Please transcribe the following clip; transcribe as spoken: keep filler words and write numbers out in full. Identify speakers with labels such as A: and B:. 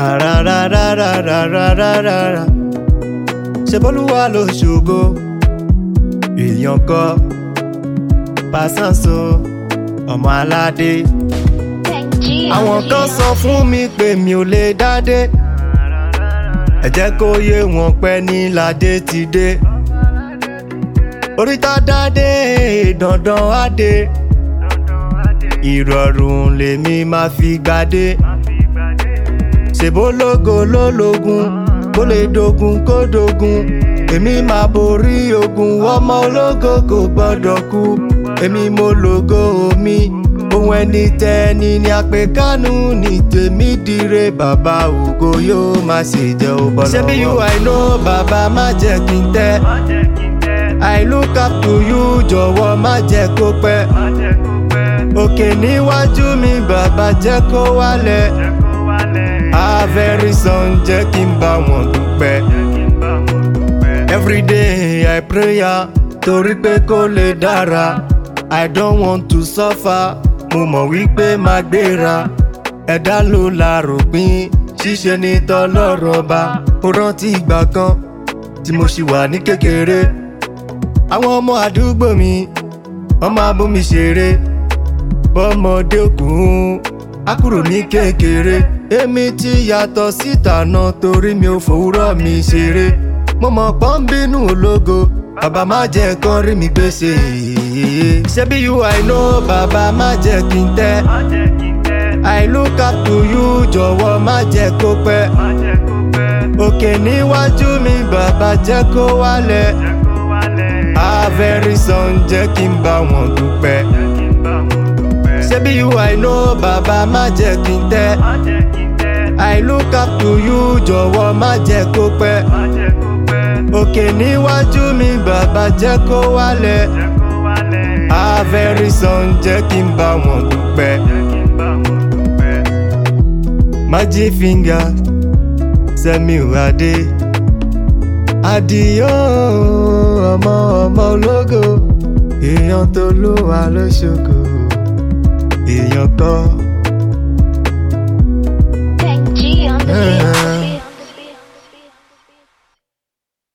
A: Arararararararara. Ṣé b'Olúwa ló ṣògo? Èèyàn kọ́ Pàṣánso ọmọ aládé. Àwọn kan sọ fún mi pé mi ò lè dádé. Ẹ jẹ́ kó yé wọn pé ní ládé ti dé. Oríta dádé dandan á dé. Ìrọ̀rùn lèmi máa fi gbadé. Ṣèbó lógo lólógun, kó lè dogun kó dogun. Èmi máa borí ogun, ọmọ ológo kò gbọ́dọ̀ kú. Èmi mo lògo mi, ohun ẹni tẹ́ni ni àpèkánú ní tèmi dire. Bàbá ògo yóò má ṣe jẹ́ ó bọ́ lọ́wọ́. Ṣebí you I know, bàbá má jẹ́ kí n tẹ́. I look up to you, jọ̀wọ́ má jẹ́ kó pẹ́. Òkè níwájú mi, bàbá jẹ́ kó wálẹ̀. Ah, very soon jẹ́ kí n bá wọn dúpẹ́. Everyday I pray torí pé kó lè dára. I don't want to suffer, mo mọ̀ wípé máa gbéra. Ẹ̀dá ló la ròpin, ṣíṣe ní tọlọ́rọ̀ bá. Mo rántí ìgbà kan tí mo ṣì wà ní kékeré. Àwọn ọmọ àdúgbò mi, wọ́n máa bú mi ṣeré. Bọ́mọdé òkun, á kúrò ní kékeré. Èmi ti yàtọ̀ síta náà torí mi ò fòwúrọ̀ mi ṣeré. Mo mọ̀ pọ́n bínú ológo, bàbá má jẹ́ kán rí mi gbèsè. Ṣebí you I know, bàbá má jẹ́ kí n tẹ́. I look up to you, jọ̀wọ́ má jẹ́ kó pẹ́. Òkè níwájú mi, bàbá jẹ́ kó wálẹ̀. Ah, very soon jẹ́ kí n bá wọn dúpẹ́. Ṣebí you I know, bàbá má jẹ́ kí n tẹ́. I look up to you, jọ̀wọ́ má jẹ́ kó pẹ́. Òkè níwájú mi, bàbá jẹ́ kó wálẹ̀. Ah, very soon jẹ́ kí n bá wọn dúpẹ́. Magic finger, Sẹ́miu Adé. Àdìó ọmọ ọmọ ológo, èèyàn tó ló wà lóṣogbo. Èèyàn kọ́.
B: Tech G on the beat.